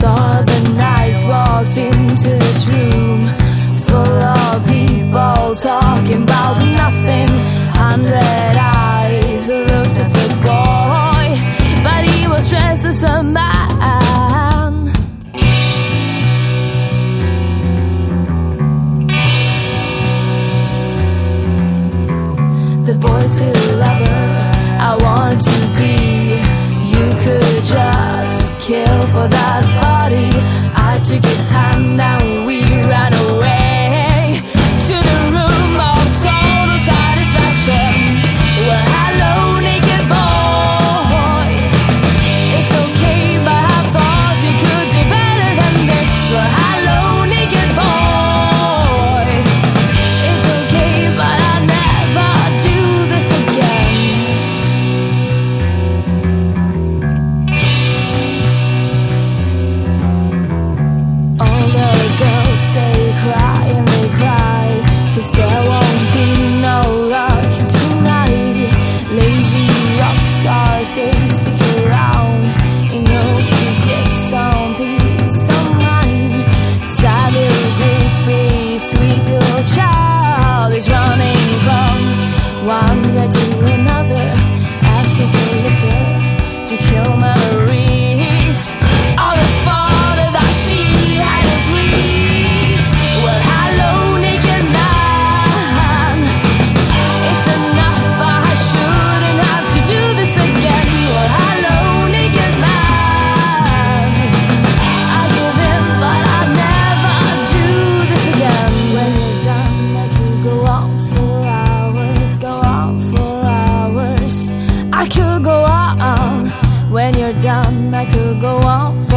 Start of the night, walked into this room full of people talking about nothing. 100 eyes looked at the boy, but he was dressed as a man. The boy's still a lover I wanted to be. You could just kill for that body. I took his hand and we ran away to the room of total satisfaction. Well, hello, naked boy. It's okay, but I thought you could do better than this. Well, hello, naked boy. It's okay, but I'll never do this again. All the girls, they cry and they cry, 'cause there won't be no rush tonight. Lazy rock stars, they stick around in hope to get some peace of mind. Sad little groupie, sweet little child is running from one guy to another, asking for liquor to kill memories of the father that she had to please. Well, hello, naked man. It's enough, I shouldn't have to do this again. Well, hello, naked man. I give in, but I'll never do this again. When you're done, I could go on for hours, go on for hours. I could go on. When you're done, I could go on for